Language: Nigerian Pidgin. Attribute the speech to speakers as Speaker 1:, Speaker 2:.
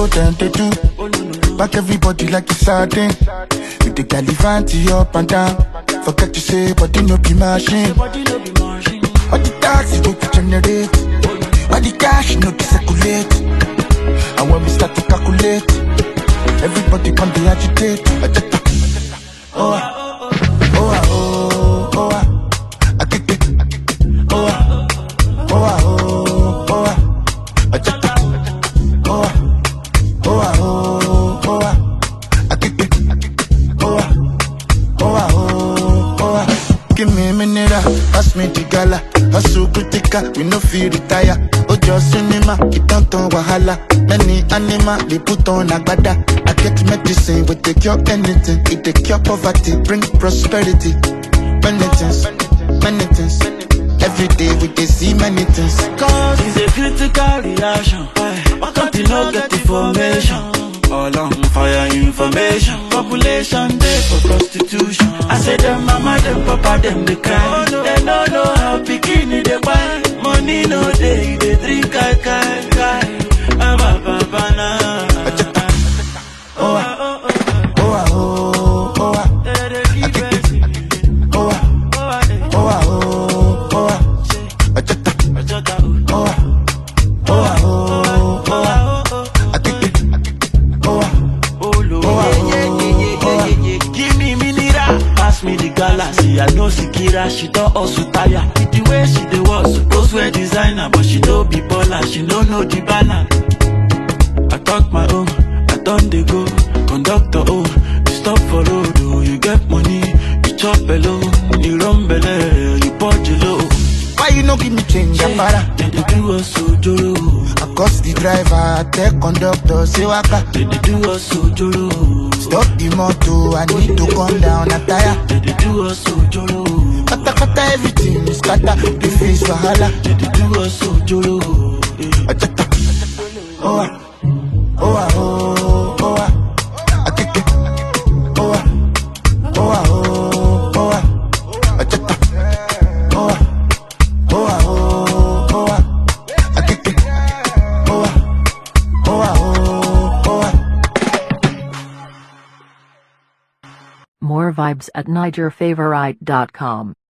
Speaker 1: them they do. Back everybody like it's sardine. With the Galivanti up and down. Forget to say, body no be machine. All the taxes go to generate. All the cash no to circulate. And when we start to calculate, everybody come to agitate. Oh, I kick it. Oh, give me a minute, pass me the gala. Hustle critical, we no feel retire. Ojo cinema, it don't turn wahala. Many animal, they put on agbada. I get medicine, we take cure anything. It take cure poverty, bring prosperity. Many things. Every day we can see many things.
Speaker 2: Cause it's a critical reaction. Why can't you not get information? All on fire information. Population day for prostitution. I say them mama, them papa, them they cry. They don't know how bikini they buy. Money no day, they drink kai. See, I know Sikira, she don't also tire. With the way she dey walk, suppose wear designer, but she don't be baller, she don't know the banner. I talk my own, I done dey go. Conductor, oh, you stop for road, oh, you get money, you chop alone, you run belle, you punch low.
Speaker 1: Why you no give me change, Ambara?
Speaker 2: They do us so joro.
Speaker 1: I cost the driver, I tell conductor, say waka.
Speaker 2: They do us so joro.
Speaker 1: Stop the motor, I need to come down a tire.
Speaker 2: They do us so joro.
Speaker 1: Kata everything is kata, the face wahala.
Speaker 2: They do us so joro.
Speaker 1: I kick it.
Speaker 3: More vibes at NigerFavorite.com.